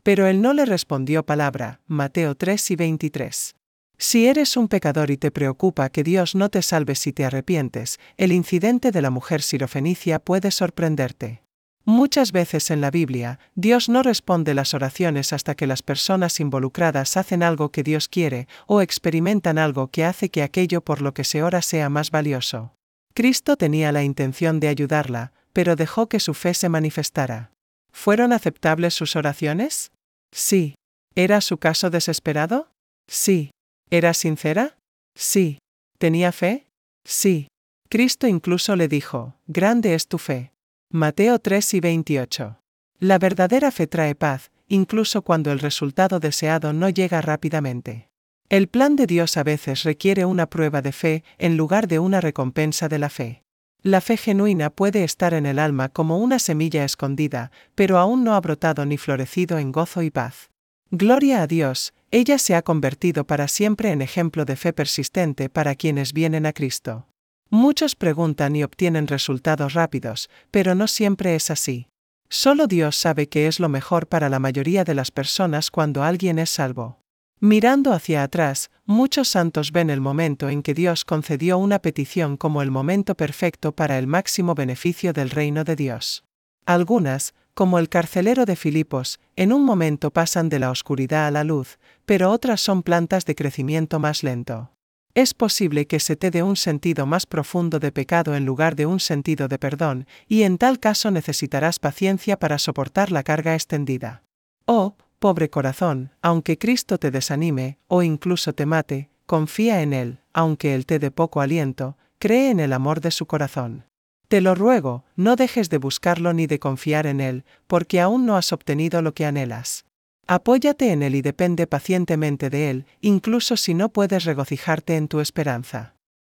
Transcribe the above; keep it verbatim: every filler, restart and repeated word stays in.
Pero él no le respondió palabra. Mateo tres y veintitrés. Si eres un pecador y te preocupa que Dios no te salve si te arrepientes, el incidente de la mujer sirofenicia puede sorprenderte. Muchas veces en la Biblia, Dios no responde las oraciones hasta que las personas involucradas hacen algo que Dios quiere, o experimentan algo que hace que aquello por lo que se ora sea más valioso. Cristo tenía la intención de ayudarla, pero dejó que su fe se manifestara. ¿Fueron aceptables sus oraciones? Sí. ¿Era su caso desesperado? Sí. ¿Era sincera? Sí. ¿Tenía fe? Sí. Cristo incluso le dijo, grande es tu fe. Mateo tres y veintiocho. La verdadera fe trae paz, incluso cuando el resultado deseado no llega rápidamente. El plan de Dios a veces requiere una prueba de fe en lugar de una recompensa de la fe. La fe genuina puede estar en el alma como una semilla escondida, pero aún no ha brotado ni florecido en gozo y paz. Gloria a Dios, ella se ha convertido para siempre en ejemplo de fe persistente para quienes vienen a Cristo. Muchos preguntan y obtienen resultados rápidos, pero no siempre es así. Solo Dios sabe qué es lo mejor para la mayoría de las personas cuando alguien es salvo. Mirando hacia atrás, muchos santos ven el momento en que Dios concedió una petición como el momento perfecto para el máximo beneficio del reino de Dios. Algunas, como el carcelero de Filipos, en un momento pasan de la oscuridad a la luz, pero otras son plantas de crecimiento más lento. Es posible que se te dé un sentido más profundo de pecado en lugar de un sentido de perdón, y en tal caso necesitarás paciencia para soportar la carga extendida. Oh, pobre corazón, aunque Cristo te desanime, o incluso te mate, confía en Él, aunque Él te dé poco aliento, cree en el amor de su corazón. Te lo ruego, no dejes de buscarlo ni de confiar en Él, porque aún no has obtenido lo que anhelas. Apóyate en Él y depende pacientemente de Él, incluso si no puedes regocijarte en tu esperanza.